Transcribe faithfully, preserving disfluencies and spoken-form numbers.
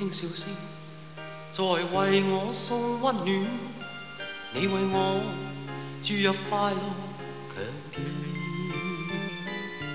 轻笑声，在为我送温暖。你为我注入快乐强电。